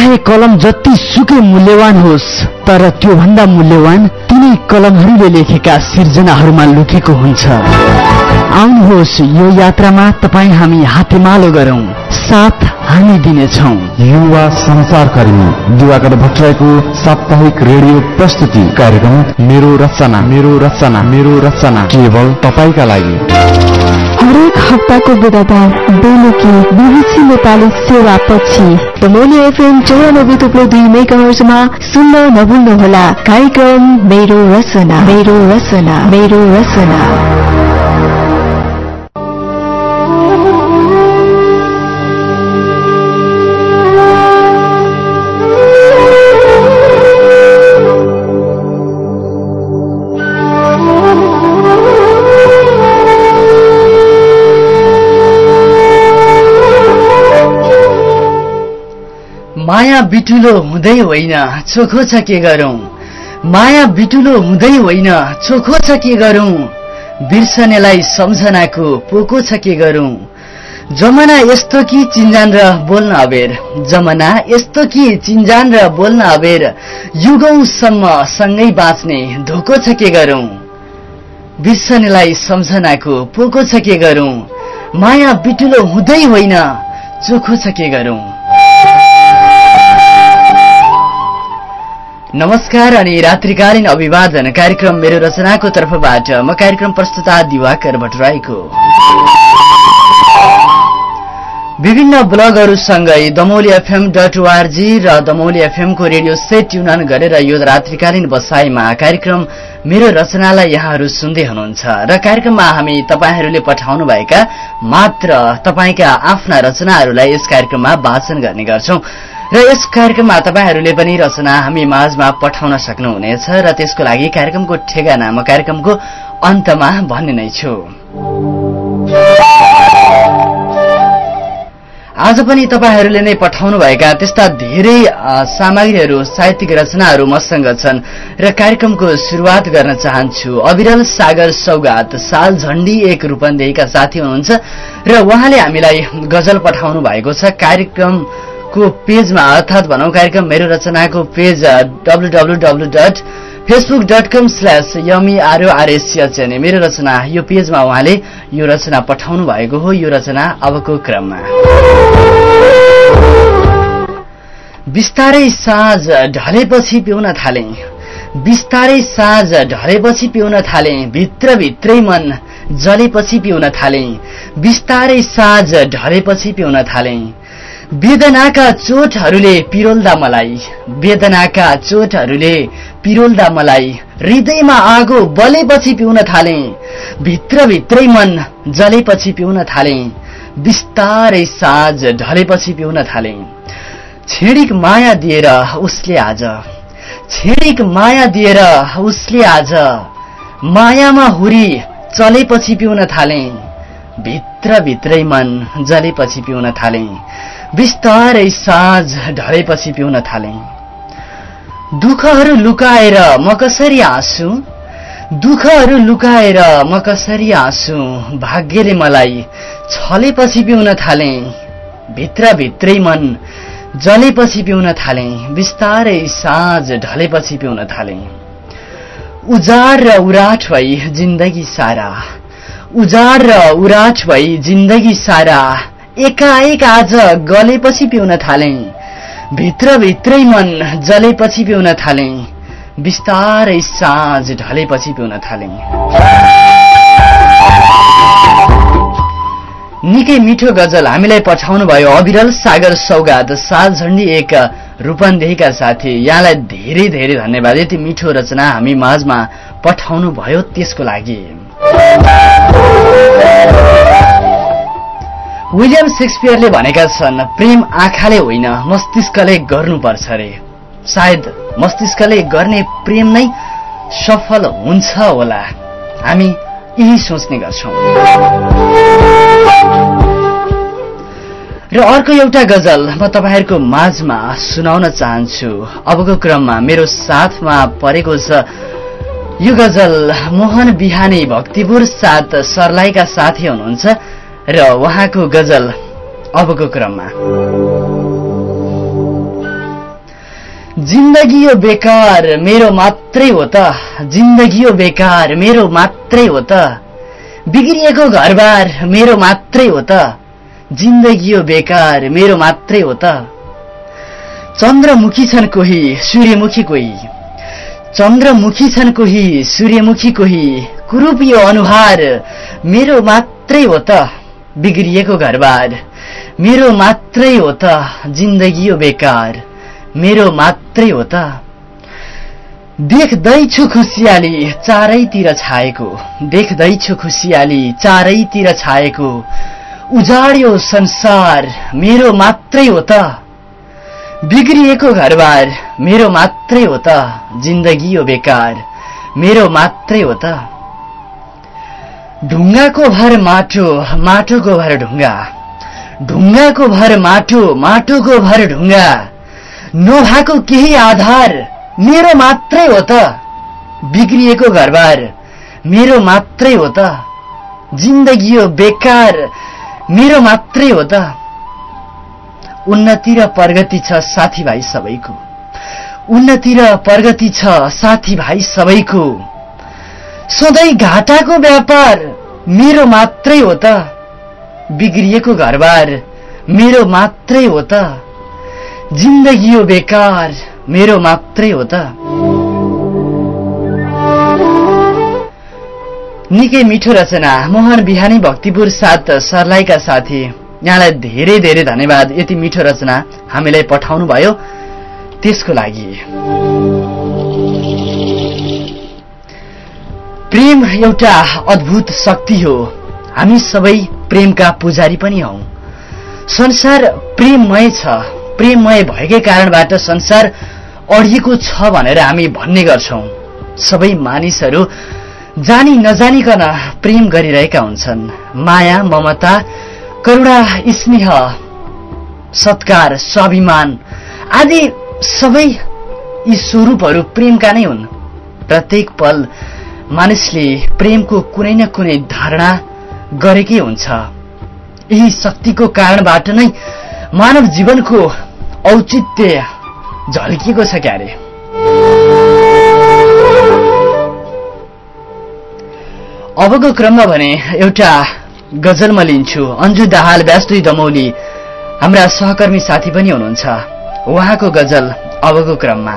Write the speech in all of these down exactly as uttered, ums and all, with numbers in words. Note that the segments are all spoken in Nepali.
चाहे कलम जति सुकै मूल्यवान होस्, तर त्यो भन्दा मूल्यवान तिनै कलमहरूले लेखेका सिर्जनाहरूमा लुकेको हुन्छ। आउनुहोस् यो यात्रामा तपाईँ हामी हातेमालो गरौं, साथ हामी दिनेछौं। युवा संसारकर्मी दिवाकर भट्टराईको साप्ताहिक रेडियो प्रस्तुति कार्यक्रम मेरो रचना मेरो रचना मेरो रचना केवल तपाईका लागि। हरेक हप्ताको बुधबार बेलुकी बीबीसी नेपाली सेवा पछि दमोली एफएम चौरानब्बे थुप्रो दुई मेगाहर्जमा सुन्न नभुल्नुहोला कार्यक्रम मेरो रचना मेरो रचना मेरो रचना। माया बिटुलो हुँदै होइन चोखो छ के गरौं, माया बिटुलो हुँदै होइन चोखो छ के गरौं, बिर्सनेलाई सम्झनाको पोको छ के गरौं। जमाना यस्तो कि चिन्जान र बोल्न अबेर, जमाना यस्तो कि चिन्जान र बोल्न अबेर, युगौंसम्म सँगै बाँच्ने धोको छ के गरौं, बिर्सनेलाई सम्झनाको पोको छ के गरौं। माया बिटुलो हुँदै होइन चोखो छ के गरौं। नमस्कार अनि रात्रिकालीन अभिवादन कार्यक्रम मेरो रचनाको तर्फबाट म कार्यक्रम प्रस्तुता दिवाकर भट्टराईको विभिन्न ब्लगहरूसँगै दमौली एफएम डट ओआरजी र दमौली एफएम को रेडियो सेट ट्युन गरेर यो रात्रिकालीन बसाईमा कार्यक्रम मेरो रचनालाई यहाँहरू सुन्दै हुनुहुन्छ र कार्यक्रममा हामी तपाईहरूले पठाउनु भएका मात्र तपाईका आफ्ना रचनाहरूलाई यस कार्यक्रममा वाचन गर्ने गर्छौं र यस कार्यक्रममा तपाईहरूले पनि रचना हामी माझमा पठाउन सक्नुहुनेछ र त्यसको लागि कार्यक्रमको ठेगाना म कार्यक्रमको अन्तमा भन्ने नै छु। आज पनि तपाईहरूले नै पठाउनु भएका त्यस्ता धेरै सामग्रीहरू साहित्यिक रचनाहरू मसँग छन् र कार्यक्रमको सुरुवात गर्न चाहन्छु। अविरल सागर सौगात साल झण्डी एक रूपन्देहीका साथी हुनुहुन्छ र उहाँले हामीलाई गजल पठाउनु भएको छ। कार्यक्रम को पेजमा अर्थात भनौं कार्यक्रम मेरो रचनाको page W W W dot Facebook dot com slash यमईआरओआरएसएचएन मेरो रचना यो पेजमा उहाँले यो रचना पठाउनु भएको हो। यो रचना अबको क्रममा। बिस्तारै साँझ ढलेपछि पिउन थाले, बिस्तारै साँझ ढलेपछि पिउन थाले, भित्र भित्रै मन जलेपछि पिउन थाले, बिस्तारै साँझ ढलेपछि पिउन थाले। वेदनाका चोटहरूले पिरोल्दा मलाई, वेदनाका चोटहरूले पिरोल्दा मलाई, हृदयमा आगो बलेपछि पिउन थाले, भित्र भित्रै मन जलेपछि पिउन थाले, बिस्तारै साँझ ढलेपछि पिउन थाले। छेडिक माया दिएर उसले आज, छेडिक माया दिएर उसले आज, मायामा हुरी चलेपछि पिउन थाले, भित्र भित्रै मन जलेपछि पिउन थाले, बिस्तारै साँझ ढलेपछि पिउन थाले। दुःखहरू लुकाएर म कसरी आँसु, दुःखहरू लुकाएर म कसरी आँसु, भाग्यले मलाई छलेपछि पिउन थाले, भित्र भित्रै मन जलेपछि पिउन थाले, बिस्तारै साँझ ढलेपछि पिउन थाले। उजाड र उराट भई जिन्दगी सारा, उजाड र उराट भई जिन्दगी सारा, एकाएक आज गलेपछि पिउन थाले, भित्र भित्रै मन जलेपछि पिउन थाले, बिस्तारै साँझ ढलेपछि पिउन थाले। निकै मिठो गजल हामीलाई पठाउनु भयो अविरल सागर सौगात साल झण्डी एक रूपन्देहीका साथी। यहाँलाई धेरै धेरै धन्यवाद। यति मिठो रचना हामी माझमा पठाउनु भयो त्यसको लागि। विलियम शेक्सपियरले भनेका छन् प्रेम आँखाले होइन मस्तिष्कले गर्नुपर्छ रे। सायद मस्तिष्कले गर्ने प्रेम नै सफल हुन्छ होला, हामी यही सोच्ने गर्छौं। र अर्को एउटा गजल म तपाईहरुको माझमा सुनाउन चाहन्छु। अबको क्रममा मेरो साथमा परेको छ यो गजल मोहन बिहानी भक्तिपुर साथ सर्लाईका साथी हुनुहुन्छ र उहाँको गजल अबको क्रममा। जिन्दगी यो बेकार मेरो मात्रै हो त जिन्दगी यो बेकार मेरो मात्रै हो त बिग्रिएको घरबार मेरो मात्रै हो त जिन्दगी यो बेकार मेरो मात्रै हो त चन्द्रमुखी छन् कोही सूर्यमुखी कोही चन्द्रमुखी छन् कोही सूर्यमुखी कोही कुरूपियो अनुहार मेरो मात्रै हो त बिग्रिएको घरबार मेरो मात्रै हो त जिन्दगी यो बेकार मेरो मात्रै हो त देख्दैछु खुसियाली चारैतिर छाएको देख्दैछु खुसियाली चारैतिर छाएको उजाड्यो संसार मेरो मात्रै हो त बिग्रिएको घरबार मेरो मात्रै हो त जिन्दगी यो बेकार मेरो मात्रै हो त ढुङ्गाको भर माटो माटोको भर ढुङ्गा ढुङ्गाको भर माटो माटोको भर ढुङ्गा नभएको केही आधार मेरो मात्रै हो त बिग्रिएको घरबार मेरो मात्रै हो त जिन्दगी यो बेकार मेरो मात्रै हो त उन्नति र प्रगति छ साथीभाइ सबैको उन्नति र प्रगति छ साथीभाइ सबैको सधैँ घाटाको व्यापार मेरो मात्रै हो त बिग्रिएको घरबार मेरो मात्रै हो त जिन्दगी यो बेकार मेरो मात्रै हो त निकै मिठो रचना मोहन बिहानी भक्तिपुर साथ सर्लाईका साथी यहाँलाई धेरै धेरै धन्यवाद यति मिठो रचना हामीलाई पठाउनु भयो त्यसको लागि। प्रेम एउटा अद्भुत शक्ति हो हामी सबै प्रेमका पुजारी पनि हौं संसार प्रेममय छ प्रेममय भएकै कारणबाट संसार अडिएको छ भनेर हामी भन्ने गर्छौं सबै मानिसहरू जानी नजानिकन प्रेम गरिरहेका हुन्छन् माया ममता करुणा स्नेह सत्कार स्वाभिमान आदि सबै यी स्वरूपहरू प्रेमका नै हुन् प्रत्येक पल मानिसले प्रेमको कुनै न कुनै धारणा गरेकै हुन्छ यही शक्तिको कारणबाट नै मानव जीवनको औचित्य झल्किएको छ क्यारे। अबको क्रममा भने एउटा गजल म लिन्छु अन्जु दाहाल व्यासदुई दमौली हाम्रा सहकर्मी साथी पनि हुनुहुन्छ उहाँको गजल अबको क्रममा।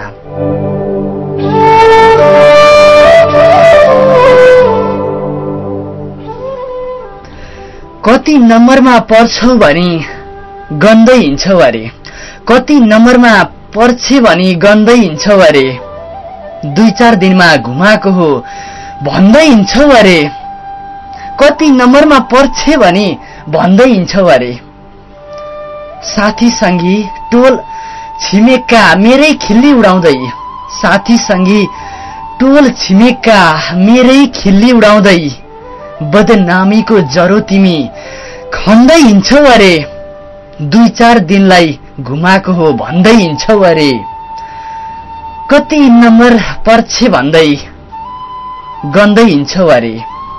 कति नम्बरमा पर्छौ भनी गन्दै हिँड्छौ अरे कति नम्बरमा पर्छे भनी गन्दै हिँड्छौ अरे दुई चार दिनमा घुमाएको हो भन्दै हिँड्छौ अरे कति नम्बरमा पर्छे भनी भन्दै हिँड्छौ अरे साथी संगी टोल छिमेकका मेरै खिल्ली उडाउँदै साथी संगी टोल छिमेकका मेरै खिल्ली उडाउँदै बदनामीको जरो तिमी खन्दै हिँड्छौ अरे दुई चार दिनलाई घुमाएको हो भन्दै हिँड्छौ अरे कति नम्बर पर्छे भन्दै गन्दै हिँड्छौ अरे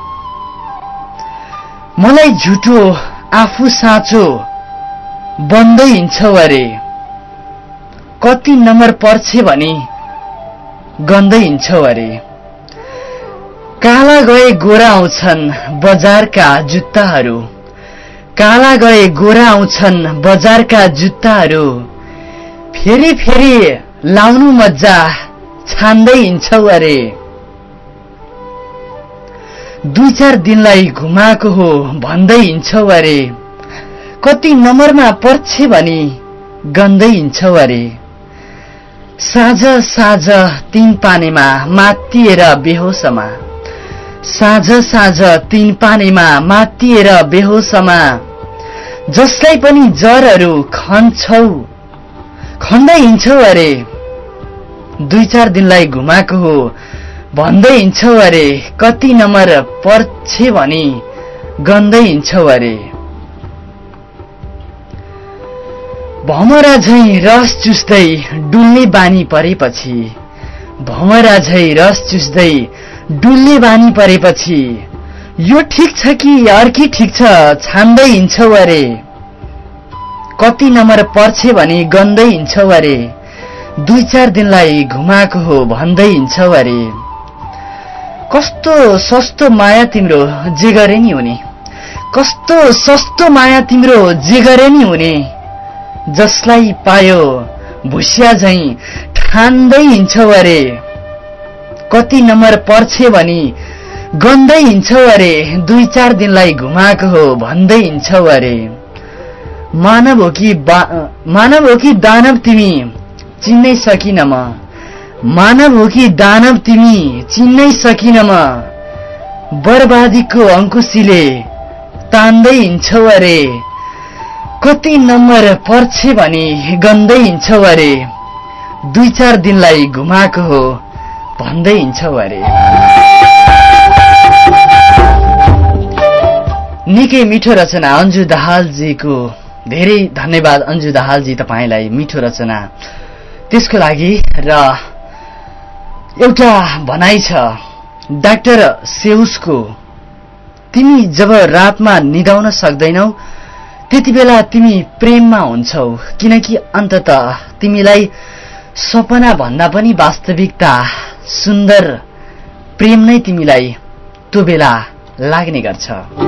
मलाई झुटो आफू साँचो बन्दै हिँड्छौ अरे कति नम्बर पर्छे भनी गन्दै हिँड्छौ अरे काला गए गोरा आउँछन् बजारका जुत्ताहरू काला गए गोरा आउँछन् बजारका जुत्ताहरू फेरि फेरि लाउनु मज्जा छान्दै हिँड्छौ अरे दुई चार दिनलाई घुमाएको हो भन्दै हिँड्छौ अरे कति नम्बरमा पर्छे भनी गन्दै हिँड्छौ अरे साँझ साँझ तीन पानीमा मातिएर बेहोसमा साँझ साँझ तीन पानीमा मातिएर बेहोसमा जसलाई पनि जरहरू खन्छौ खन्दै हिँड्छौ अरे दुई चार दिनलाई घुमाएको हो भन्दै हिँड्छौ अरे कति नम्बर पर्छे भनी गन्दै हिँड्छौ अरे भमरा झैं रस चुस्दै डुल्ने बानी परेपछि भमरा झैं रस चुस्दै डुल्ने बानी परेपछि यो ठिक छ कि अर्की ठिक छ छान्दै हिँड्छौ अरे कति नम्बर पर्छे भनी गन्दै हिँड्छौ अरे दुई चार दिनलाई घुमाएको हो भन्दै हिँड्छौ अरे। कस्तो सस्तो माया तिम्रो जे गरे नि हुने, कस्तो सस्तो माया तिम्रो जे गरे नि हुने। जसलाई पायो भुसिया झैं ठान्दै हिँड्छौ अरे। कति नम्बर पर्छे भनी गन्दै हिँड्छौ अरे। दुई चार दिनलाई घुमाएको हो भन्दै हिँड्छौ अरे। मानव हो कि मानव हो कि दानव तिमी चिन्नै सकिन म। मानव हो कि दानव तिमी चिन्नै सकिन म। बर्बादीको अंकुशीले तान्दै हिँड्छौ अरे। कति नम्बर पर्छे भनी गन्दै हिँड्छौ अरे। दुई चार दिनलाई घुमाएको हो भन्दै हिँड्छौ अरे। निकै मिठो रचना अन्जु दाहालजीको, धेरै धन्यवाद अन्जु दाहालजी तपाईलाई मिठो रचना त्यसको लागि। र एउटा भनाइ छ डाक्टर सेउसको, तिमी जब रातमा निदाउन सक्दैनौ त्यति बेला तिमी प्रेममा हुन्छौ, किनकि अन्ततः तिमीलाई सपना भन्दा पनि वास्तविकता सुन्दर प्रेम नै तिमीलाई त्यो बेला लाग्ने गर्छ।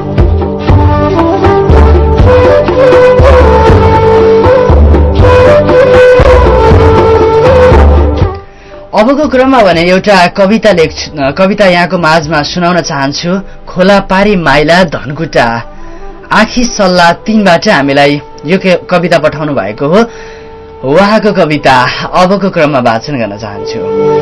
अबको क्रममा भने एउटा कविता लेख कविता यहाँको माझमा सुनाउन चाहन्छु। खोला पारी माइला धनकुटा आखी सल्लाह तीनबाट हामीलाई यो कविता पठाउनु भएको हो। उहाँको कविता अबको क्रममा वाचन गर्न चाहन्छु।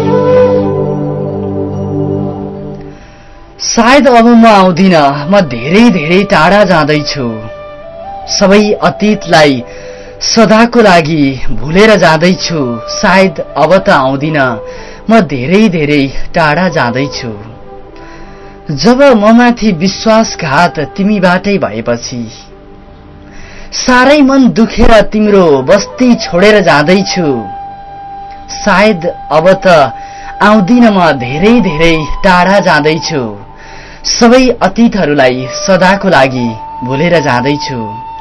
सायद अब म आउँदिन, म धेरै धेरै टाढा जाँदैछु। सबै अतीतलाई सदाको लागि भुलेर जाँदैछु। सायद अब त आउँदिन, म धेरै धेरै टाढा जाँदैछु। जब म माथि विश्वासघात तिमीबाटै भएपछि सारै मन दुखेर तिम्रो बस्ती छोडेर जाँदैछु। सायद अब त आउँदिन, म धेरै धेरै टाढा जाँदैछु। सबै अतीतहरूलाई सदाको लागि भुलेर जाँदैछु।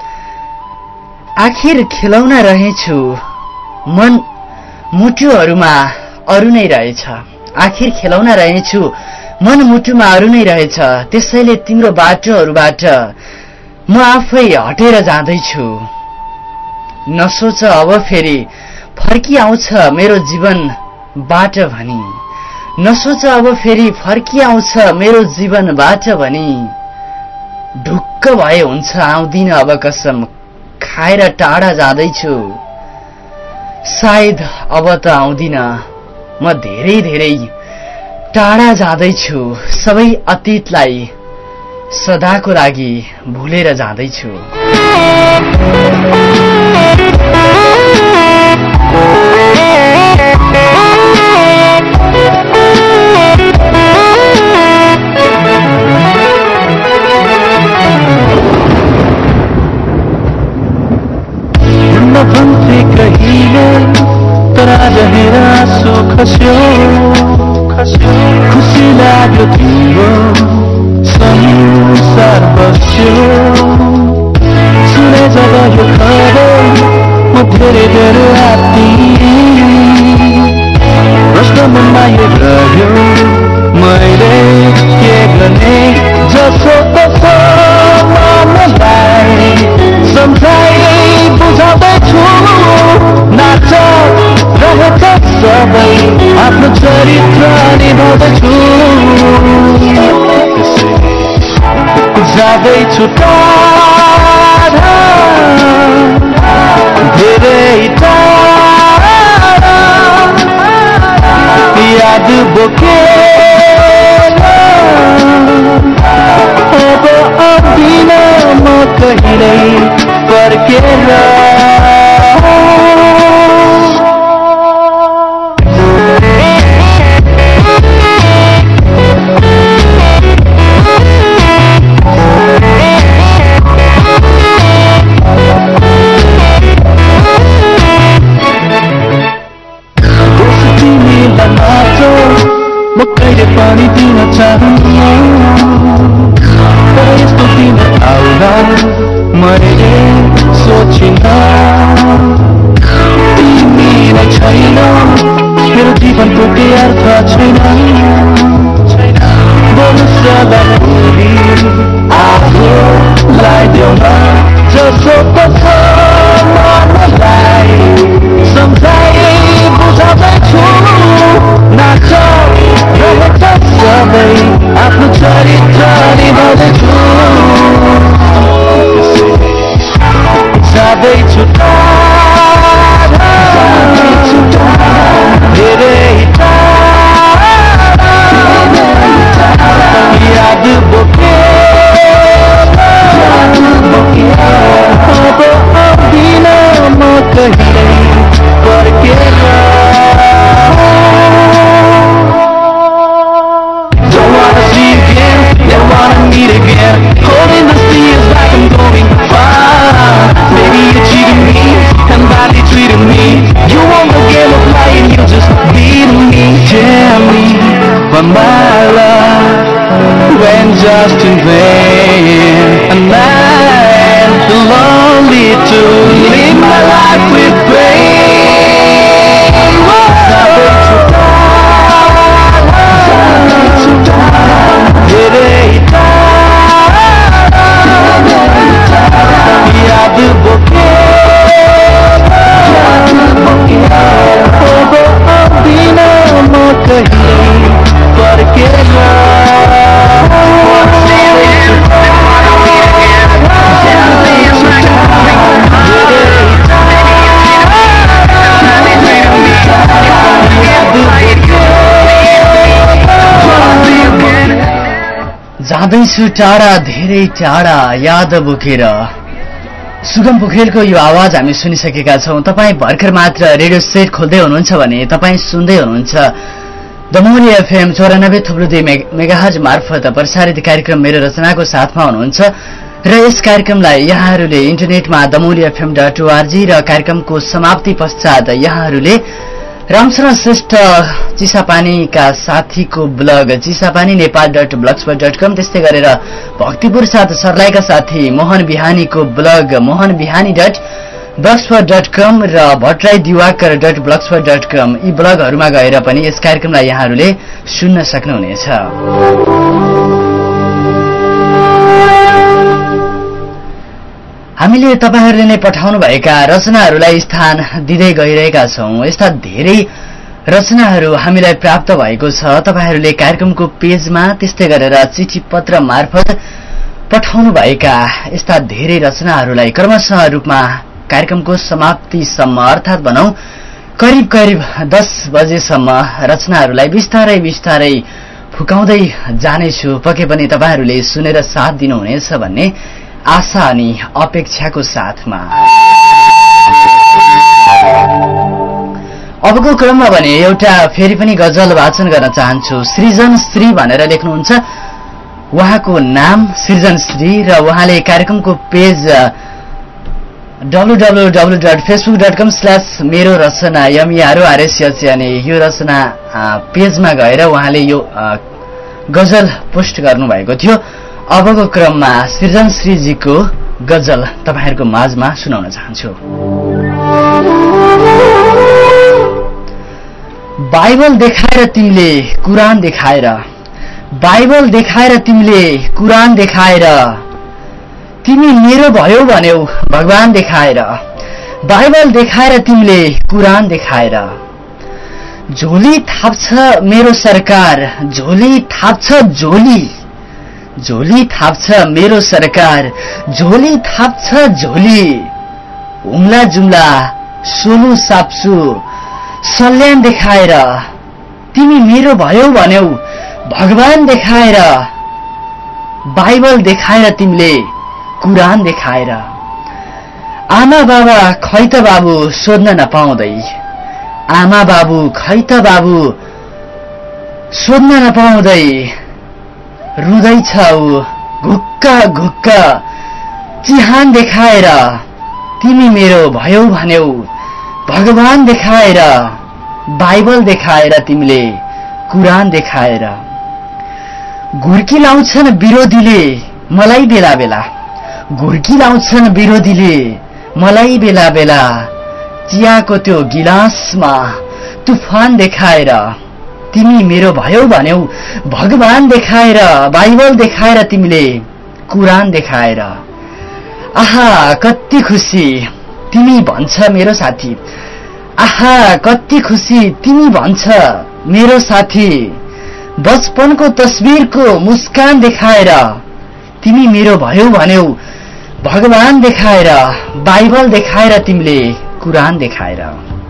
आखिर खेलाउन रहेछु मन मुटुहरूमा अरू नै रहेछ। आखिर खेलाउन रहेछु मन मुटुमा अरू नै रहेछ। त्यसैले तिम्रो बाटोहरूबाट म आफै हटेर जाँदैछु। नसोच अब फेरि फर्किआउँछ मेरो जीवनबाट भनी। नसोच अब फेरि फर्किआउँछ मेरो जीवनबाट भनी। ढुक्क भए हुन्छ आउँदिन अब कसम खाएर टाढा जाँदैछु। सायद अब त आउँदिन, म धेरै धेरै टाढा जाँदैछु। सबै अतीतलाई सदाको लागि भुलेर जाँदैछु। भन्थे कहिले तर आज हेर आँसु खस्यो। खुसी लाग्यो तिम्रो संसार बस्यो। सुने जब यो खबर म धेरै धेरै आत्ती। प्रश्न मनमा यो रह्यो मैले के गर्ने। जसो तसो मनलाई सम्झाइ बुझाउँदैछु। नाच रहेछ सबै आफ्नो चरित्र निभाउँदैछु। जाँदैछु टाढा धेरै टाढा। याद बोकेर अब आउँदिन म कहिल्यै फर्केर। म कहिले पनि दिन चाहन्न, तर यस्तो दिन आउला मैले सोचिन। तिमी नै छैन जीवनको केही अर्थ छैन बोल्नु सदा भोलि आफूलाई देउन जसो पछ मनलाई सम्झाइ बुझाउँदैछु नाच रहेछ सबै आफ्नो चरित्र निभाउँदैछु जाँदैछु टाढा धेरै टाढा याद बोकेर अब आउँदिन म कहिल्यै फर्केर Don't wanna see you again, never wanna meet again. Holding the sea is like I'm going far. Maybe you're cheating me and badly treating me. You won the game of lying, you just beat me. Tell me why my love went just in vain. And I'm lonely to live my life with pain. जाँदैछु टाढा धेरै टाढा याद बोकेर। सुगम पोखरेलको यो आवाज हामी सुनिसकेका छौं। तपाईँ भर्खर मात्र रेडियो सेट खोल्दै हुनुहुन्छ भने तपाईँ सुन्दै हुनुहुन्छ दमोली एफएम चौरानब्बे थुप्रो दुई मेगाहर्ज मार्फत प्रसारित कार्यक्रम मेरो रचनाको साथमा हुनुहुन्छ र यस कार्यक्रमलाई यहाँहरूले इन्टरनेटमा दमोली एफएम डट ओआरजी र कार्यक्रमको समाप्ति पश्चात यहाँहरूले रामचरण श्रेष्ठ चिसापानीका साथीको blog Chisapani Nepal dot blogspot dot com त्यस्तै गरेर भक्तिपुर साथ सर्लाईका साथी Mohan बिहानीको blog Mohan Bihani dot blogspot dot com र Bhattarai Diwakar dot blogspot dot com यी ब्लगहरूमा गएर पनि यस कार्यक्रमलाई यहाँहरूले सुन्न सक्नुहुनेछ। हामीले तपाईहरूले नै पठाउनु भएका रचनाहरूलाई स्थान दिँदै गइरहेका छौं। यस्ता धेरै रचनाहरू हामीलाई प्राप्त भएको छ। तपाईहरूले कार्यक्रमको पेजमा त्यस्तै गरेर चिठी पत्र मार्फत पठाउनु भएका यस्ता धेरै रचनाहरूलाई क्रमशः रूपमा कार्यक्रमको समाप्तिसम्म अर्थात भनौं करिब करिब दस बजेसम्म रचनाहरूलाई बिस्तारै बिस्तारै फुकाउँदै जानेछु। पक्कै पनि तपाईहरूले सुनेर साथ दिनुहुनेछ भन्ने आशा अनि अपेक्षाको साथमा अबको क्रममा भने एउटा फेरि पनि गजल वाचन गर्न चाहन्छु। सृजन श्री भनेर लेख्नुहुन्छ उहाँको नाम सृजन श्री र उहाँले कार्यक्रमको page W W W dot Facebook dot com slash मेरो रचना एमईआरओआरएसएच अनि यो रचना पेजमा गएर उहाँले यो गजल पोस्ट गर्नुभएको थियो। अबको क्रममा सृजन श्रीजीको गजल तपाईहरुको माझमा सुनाउन चाहन्छु। बाइबल देखाएर तिमीले कुरान देखाएर बाइबल देखाएर तिमीले कुरान देखाएर तिमी मेरो भयो भन्यौ भगवान देखाएर बाइबल देखाएर तिमीले कुरान देखाएर झोली थाप्छ मेरो सरकार झोली थाप्छ झोली झोली थाप्छ मेरो सरकार झोली थाप्छ झोली हुम्ला जुम्ला सोलु साप्सु सल्यान देखाएर तिमी मेरो भयो भन्यौ भगवान देखाएर बाइबल देखाएर तिमीले कुरान देखाएर आमा बाबा खै त बाबु सोध्न नपाउँदै आमा बाबु खै त बाबु सोध्न नपाउँदै रुँदैछ ऊ घुक्क घुक्क चिहान देखाएर तिमी मेरो भयो भन्यौ भगवान देखाएर बाइबल देखाएर तिमीले कुरान देखाएर घुर्की लाउँछन् विरोधीले मलाई बेला बेला घुर्की लाउँछन् विरोधीले मलाई बेला बेला चियाको त्यो गिलासमा तुफान देखाएर तिमी मेरो भयौ भन्यौ भगवान देखाएर बाइबल देखाएर तिमीले कुरान देखाएर आहा कति खुसी तिमी भन्छ मेरो साथी आहा कति खुसी तिमी भन्छ मेरो साथी बचपनको तस्बिरको मुस्कान देखाएर तिमी मेरो भयौ भन्यौ भगवान देखाएर बाइबल देखाएर तिमीले कुरान देखाएर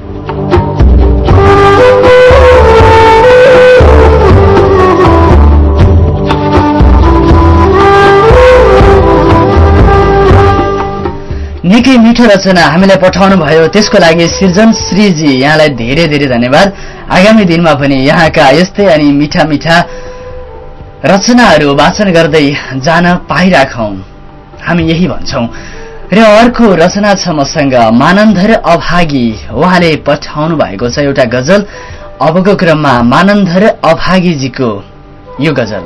निकै मिठो रचना हामीलाई पठाउनु भयो त्यसको लागि सृजन श्रीजी यहाँलाई धेरै धेरै धन्यवाद। आगामी दिनमा पनि यहाँका यस्तै अनि मिठा मिठा रचनाहरू वाचन गर्दै जान पाइराखौं हामी यही भन्छौं। र अर्को रचना छ मसँग मानन्धर अभागी उहाँले पठाउनु भएको छ एउटा गजल। अबको क्रममा मानन्धर अभागीजीको यो गजल।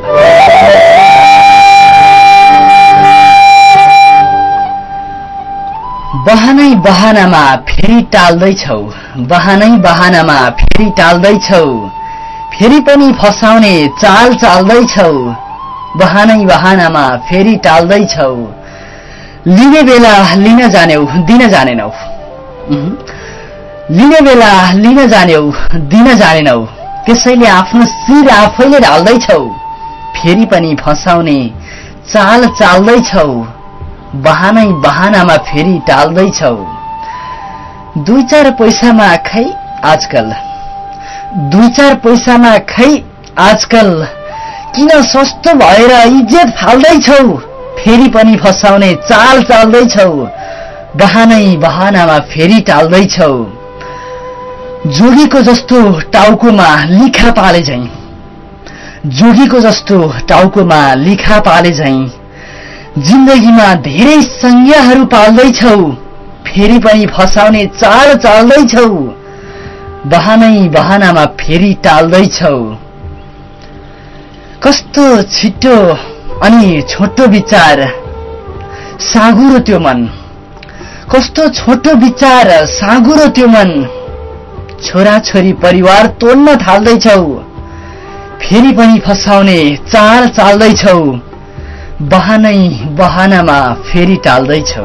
बहानै बहानामा फेरि टाल्दैछौ बहानै बहानामा फेरि टाल्दैछौ फेरि पनि फसाउने चाल चाल्दैछौ बहानै बहानामा फेरि टाल्दैछौ लिने बेला लिन जान्यौ दिन जानेनौ लिने बेला लिन जान्यौ दिन जानेनौ त्यसैले आफ्नो शिर आफैले ढाल्दैछौ फेरि पनि फसाउने चाल चाल्दैछौ बहानै बहानामा फेरि टाल्दैछौ दुई चार पैसामा खै आजकल दुई चार पैसामा खै आजकल किन सस्तो भएर इज्जत फाल्दैछौ फेरि पनि फसाउने चाल चाल्दैछौ बहानै बहानामा फेरि टाल्दैछौ जोगीको जस्तो टाउकोमा लिखा पाले झैं जोगीको जस्तो टाउकोमा लिखा पाले झैं जिन्दगीमा धेरै संज्ञाहरू पाल्दैछौ फेरि पनि फसाउने चाल चाल्दैछौ बहानै बहानामा फेरि टाल्दैछौ कस्तो छिटो अनि छोटो विचार साँगुरो त्यो मन कस्तो छोटो विचार साँगुरो त्यो मन छोराछोरी परिवार तोड्न थाल्दैछौ फेरि पनि फसाउने चाल चाल्दैछौ बहानै बहानामा फेरि टाल्दैछौ।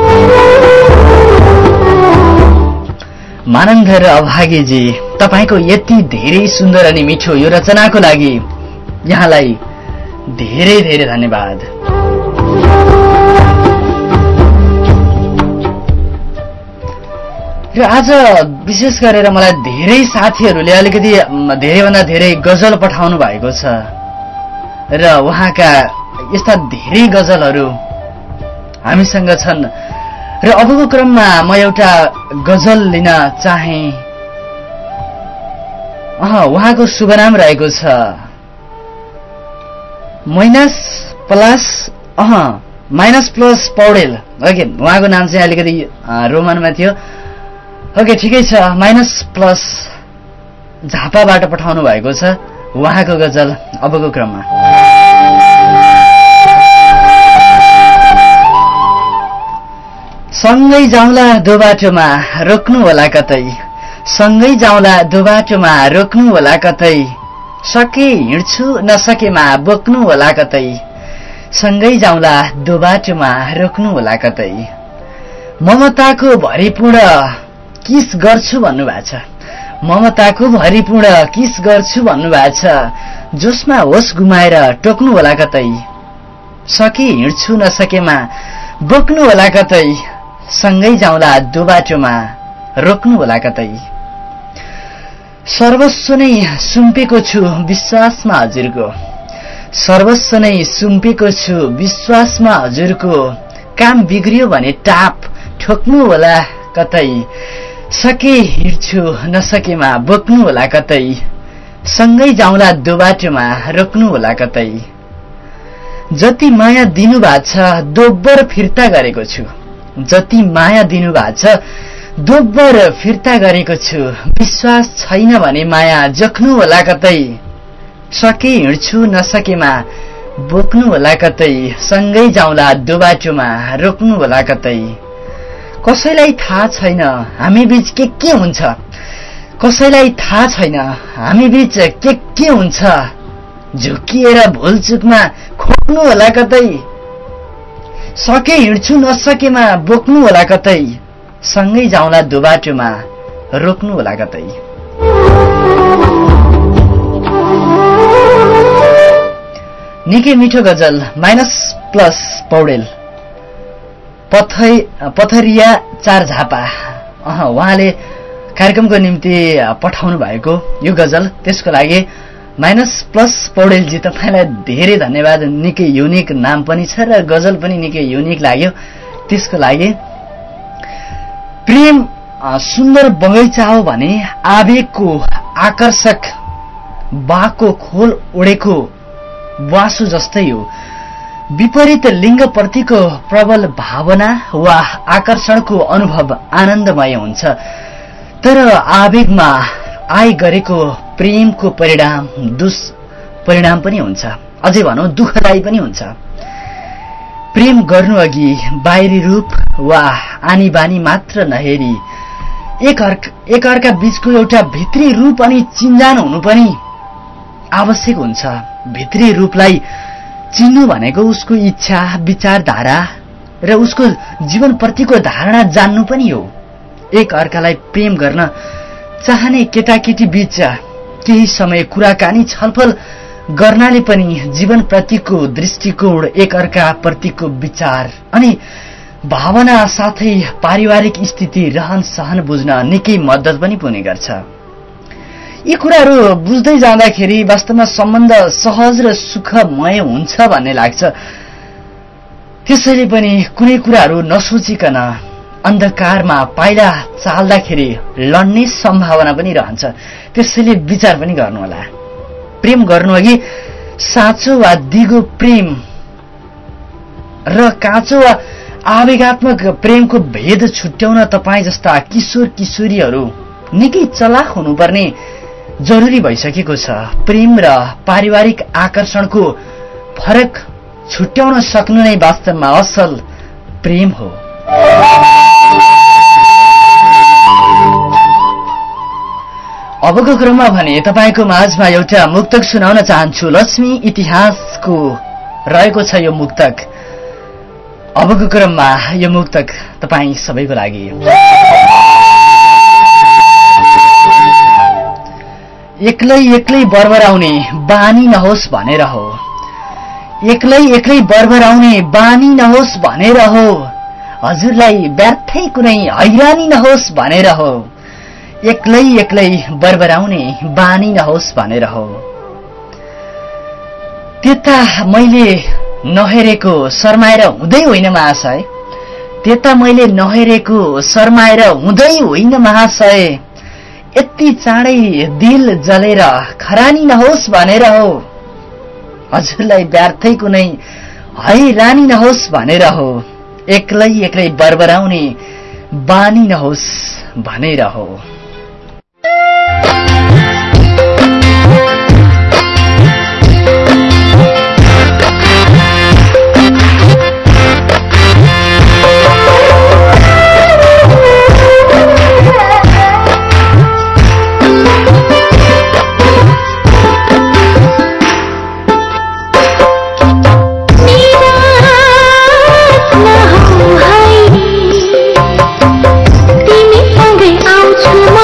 मानन्धर अभागीजी तपाईको यति धेरै सुन्दर अनि मिठो यो रचनाको लागि यहाँलाई धेरै धेरै धन्यवाद। र आज विशेष गरेर मलाई धेरै साथीहरूले अलिकति धेरैभन्दा धेरै गजल पठाउनु भएको छ र उहाँका यस्ता धेरै गजलहरू हामीसँग छन् र अबको क्रममा म एउटा गजल लिन चाहे। अह उहाँको शुभ नाम रहेको छ minus plus uh minus plus Paudel. Okay उहाँको नाम चाहिँ अलिकति रोमनमा थियो। ओके ठिकै छ माइनस प्लस झापाबाट पठाउनु भएको छ उहाँको गजल अबको क्रममा। सँगै जाउँला दो बाटोमा रोक्नु होला कतै सँगै जाउँला दो बाटोमा रोक्नु होला कतै सके हिँड्छु नसकेमा बोक्नु होला कतै सँगै जाउँला दो बाटोमा रोक्नु होला कतै ममताको भरिपूर्ण किस गर्छु भन्नुभएको छ ममताको भरिपूर्ण किस गर्छु भन्नुभएको छ जोसमा होस गुमाएर टोक्नु होला कतै सके हिँड्छु नसकेमा बोक्नु होला कतै सँगै जाउँला दो बाटोमा रोक्नु होला कतै सर्वस्व नै सुम्पेको छु विश्वासमा हजुरको सर्वस्व नै सुम्पेको छु विश्वासमा हजुरको काम बिग्रियो भने टाप ठोक्नु होला कतै सके हिँड्छु नसकेमा बोक्नु होला कतै सँगै जाउँला दो बाटोमा रोक्नु होला कतै जति माया दिनुभएको छ दोब्बर फिर्ता गरेको छु जति माया दिनुभएको छ दोब्बर फिर्ता गरेको छु विश्वास छैन भने माया जोख्नु होला कतै सके हिँड्छु नसकेमा बोक्नु होला कतै सँगै जाउँला दो बाटोमा रोक्नु होला कतै कसैलाई थाहा छैन हामी बीच के के हुन्छ कसैलाई थाहा छैन हामी बीच के के हुन्छ झुकिएर भुलचुकमा खोक्नु होला कतै सके हिँड्छु नसकेमा बोक्नु होला कतै सँगै जाउँला दुबाटोमा रोक्नु होला कतै निकै मिठो गजल माइनस प्लस पौडेल पथै पथरिया चार झापा अह उहाँले कार्यक्रमको निम्ति पठाउनु भएको यो गजल त्यसको लागि माइनस प्लस पौडेलजी तपाईँलाई धेरै धन्यवाद निकै युनिक नाम पनि छ र गजल पनि निकै युनिक लाग्यो त्यसको लागि प्रेम सुन्दर बगैँचा हो भने आवेगको आकर्षक बाको खोल ओडेको वासु जस्तै हो विपरीत लिङ्गप्रतिको प्रबल भावना वा आकर्षणको अनुभव आनन्दमय हुन्छ तर आवेगमा आइ गरेको प्रेमको परिणाम दुष्परिणाम पनि हुन्छ अझै भनौं दुःखदायी पनि हुन्छ प्रेम गर्नु अघि बाहिरी रूप वा आनी बानी मात्र नहेरी एक एक अर्का बीचको एउटा भित्री रूप अनि चिन्जान हुनु पनि आवश्यक हुन्छ भित्री रूपलाई चिन्नु भनेको उसको इच्छा विचारधारा र उसको जीवनप्रतिको धारणा जान्नु पनि हो एक अर्कालाई प्रेम गर्न चाहने केटाकेटी बीच केही समय कुराकानी छलफल गर्नाले पनि जीवनप्रतिको दृष्टिकोण एक अर्का प्रतिको विचार अनि भावना साथै पारिवारिक स्थिति रहन सहन बुझ्न निकै मद्दत पनि पुग्ने गर्छ यी कुराहरू बुझ्दै जाँदाखेरि वास्तवमा सम्बन्ध सहज र सुखमय हुन्छ भन्ने लाग्छ त्यसैले पनि कुनै कुराहरू नसोचिकन अन्धकारमा पाइला चाल्दाखेरि लड्ने सम्भावना पनि रहन्छ त्यसैले विचार पनि गर्नुहोला प्रेम गर्नु अघि साँचो वा दिगो प्रेम र काँचो वा आवेगात्मक प्रेमको भेद छुट्याउन तपाईँ जस्ता किशोर किशोरीहरू निकै चलाख हुनुपर्ने जरुरी भइसकेको छ प्रेम र पारिवारिक आकर्षणको फरक छुट्याउन सक्नु नै वास्तवमा असल प्रेम हो अबको क्रममा भने तपाईको माझमा एउटा मुक्तक सुनाउन चाहन्छु लक्ष्मी इतिहासको रहेको छ यो मुक्तक अबको क्रममा यो मुक्तक तपाई सबैको लागि एक्लै एक्लै बर्बराउने बानी नहोस् भनेर हो एक्लै एक्लै बर्बराउने बानी नहोस् भनेर हो हजुरलाई व्यर्थै कुनै हैरानी नहोस् भनेर हो एक्लै एक्लै बर्बराउने बानी नहोस् भनेर हो त्यता मैले नहेरेको शर्माएर हुँदै होइन महाशय त्यता मैले नहेरेको शर्माएर हुँदै होइन महाशय यति चाँडै दिल जलेर खरानी नहोस् भनेर हो हजुरलाई व्यर्थै कुनै हैरानी नहोस् भनेर हो एक्लै एक्लै बर्बराउने बानी नहोस् भनेर हो तिमी सँगै आउँछु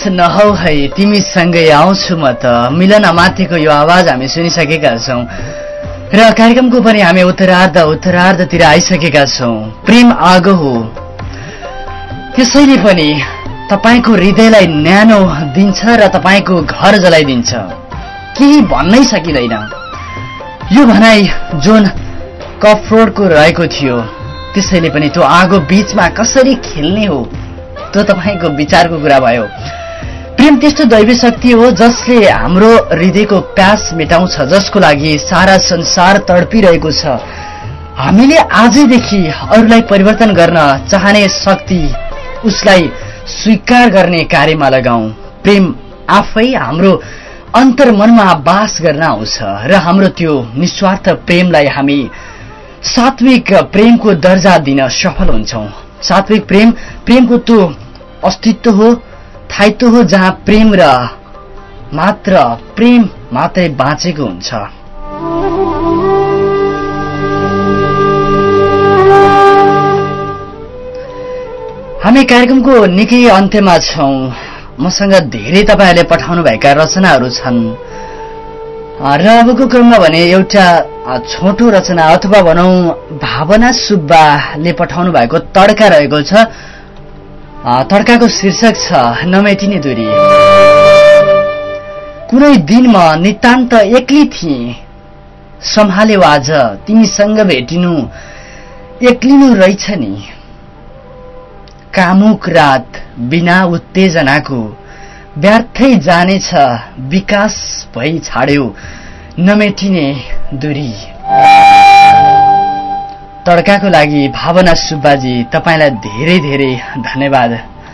नहौ है तिमीसँगै आउँछु म त मिलन माथिको यो आवाज हामी सुनिसकेका छौं र कार्यक्रमको पनि हामी उत्तरार्ध उत्तरार्धतिर आइसकेका छौं। प्रेम आगो हो, त्यसैले पनि तपाईको हृदयलाई न्यानो दिन्छ र तपाईको घर जलाइदिन्छ, केही भन्नै सकिँदैन। यो भनाइ जोन कफरोडको रहेको थियो। त्यसैले पनि त्यो आगो बीचमा कसरी खेल्ने हो त्यो तपाईको विचारको कुरा भयो। प्रेम त्यस्तो दैवी शक्ति हो जसले हाम्रो हृदयको प्यास मेटाउँछ, जसको लागि सारा संसार तडपिरहेको छ। हामीले आजैदेखि अरूलाई परिवर्तन गर्न चाहने शक्ति उसलाई स्वीकार गर्ने कार्यमा लगाऊ। प्रेम आफै हाम्रो अन्तर्मनमा बास गर्न आउँछ र हाम्रो त्यो निस्वार्थ प्रेमलाई हामी सात्विक प्रेमको दर्जा दिन सफल हुन्छौं। सात्विक प्रेम प्रेमको त्यो अस्तित्व हो, स्थायित्व हो जहाँ प्रेम र मात्र प्रेम मात्रै बाँचेको हुन्छ। हामी कार्यक्रमको निकै अन्त्यमा छौं। मसँग धेरै तपाईहरुले पठाउनु भएका रचनाहरू छन् र अबको क्रममा भने एउटा छोटो रचना अथवा भनौं भावना सुब्बाले पठाउनु भएको तड्का रहेको छ। तड्काको शीर्षक छ नमेटिने दूरी। कुनै दिन म नितान्त एक्लै थिएँ, सम्हाल्यौ आज तिमीसँग भेटिनु एक्लिनु रहेछ नि। कामुक रात बिना उत्तेजनाको व्यर्थै जानेछ, विकास भई छाड्यो नमेटिने दूरी। तड्काको लागि भावना सुब्बाजी तपाईलाई धेरै धेरै धन्यवाद।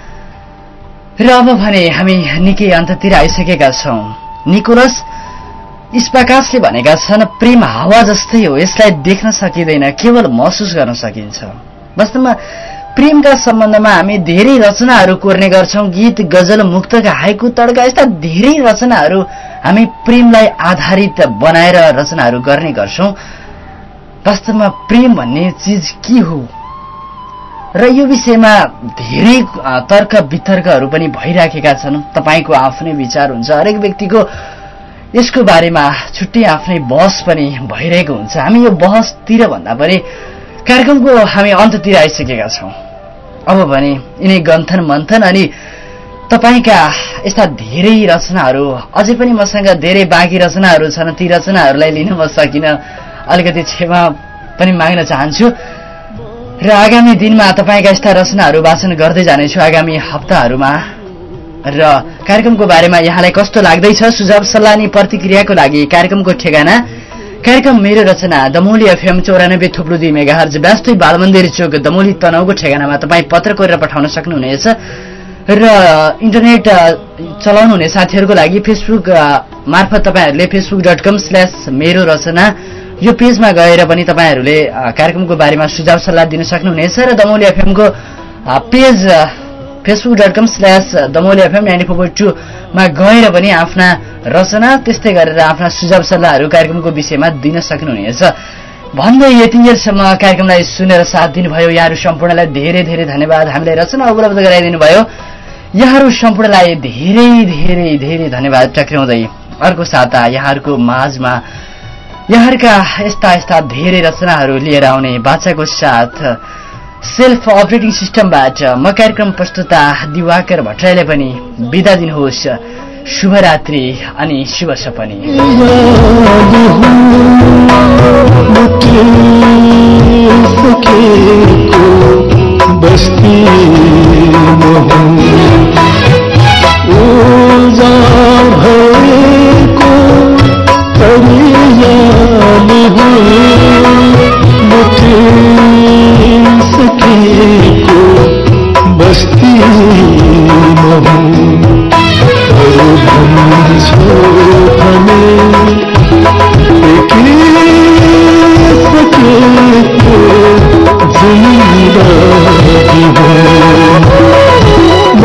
र अब भने हामी निकै अन्ततिर आइसकेका छौं। निकोलस स्पाकासले भनेका छन् प्रेम हावा जस्तै हो, यसलाई देख्न सकिँदैन, केवल महसुस गर्न सकिन्छ। वास्तवमा प्रेमका सम्बन्धमा हामी धेरै रचनाहरू कोर्ने गर्छौं। गीत, गजल, मुक्तक, हाइकु, तड्का यस्ता धेरै रचनाहरू हामी प्रेमलाई आधारित बनाएर रचनाहरू गर्ने गर्छौं। वास्तवमा प्रेम भन्ने चीज के हो र यो विषयमा धेरै तर्क वितर्कहरू पनि भइराखेका छन्। तपाईको आफ्नै विचार हुन्छ, हरेक व्यक्तिको यसको बारेमा छुट्टै आफ्नै बहस पनि भइरहेको हुन्छ। हामी यो बहसतिर भन्दा पनि कार्यक्रमको हामी अन्ततिर आइसकेका छौं। अब भने यिनै गन्थन मन्थन अनि तपाईका यस्ता धेरै रचनाहरू अझै पनि मसँग धेरै बाँकी रचनाहरू छन्। ती रचनाहरूलाई लिन म सकिन, अलिकति क्षमा पनि माग्न चाहन्छु र आगामी दिनमा तपाईका यस्ता रचनाहरू वाचन गर्दै जानेछु आगामी हप्ताहरूमा। र कार्यक्रमको बारेमा यहाँलाई कस्तो लाग्दैछ, सुझाव सल्लाह अनि प्रतिक्रियाको लागि कार्यक्रमको ठेगाना कार्यक्रम मेरो रचना दमोली एफएम चौरानब्बे थुप्रो दुई मेगाहर्ज व्यस्तै बालमन्दिर चोक दमोली तनहुको ठेगानामा तपाईँ पत्र कोरेर पठाउन सक्नुहुनेछ। र इन्टरनेट चलाउनुहुने साथीहरूको लागि फेसबुक मार्फत तपाईँहरूले फेसबुक डट कम स्ल्यास मेरो रचना यो पेजमा गएर पनि तपाईँहरूले कार्यक्रमको बारेमा सुझाव सल्लाह दिन सक्नुहुनेछ। र दमोली एफएमको page Facebook dot com slash Damauli FM ninety four point two मा गएर पनि आफ्ना रचना त्यस्तै गरेर आफ्ना सुझाव सल्लाहहरू कार्यक्रमको विषयमा दिन सक्नुहुनेछ। भन्दै यतिन्जेलसम्म कार्यक्रमलाई सुनेर साथ दिनुभयो यहाँहरू सम्पूर्णलाई धेरै धेरै धन्यवाद। हामीलाई रचना उपलब्ध गराइदिनु भयो, यहाँहरू सम्पूर्णलाई धेरै धेरै धेरै धन्यवाद टक्राउँदै अर्को साता यहाँहरूको माझमा यहाँहरूका यस्ता यस्ता धेरै रचनाहरू लिएर आउने बाचाको साथ सेल्फ अपरेटिङ सिस्टमबाट म कार्यक्रम प्रस्तुता दिवाकर भट्टराईले पनि बिदा दिनुहोस्। शुभरात्रि अनि शुभ सपनी। बस्ती भएको सकेको बस्ती भन्छौ भने सकेको जिन्दगी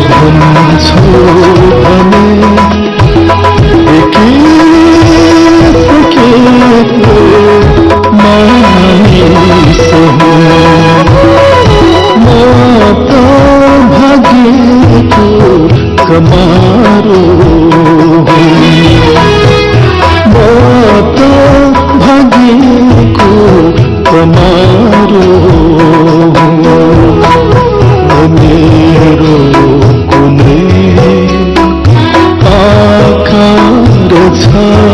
भन्छौ भने एकै सकेको मानिस म त भाग्यको कमारो म त भाग्यको कमारो मेरो कुनै आकार छ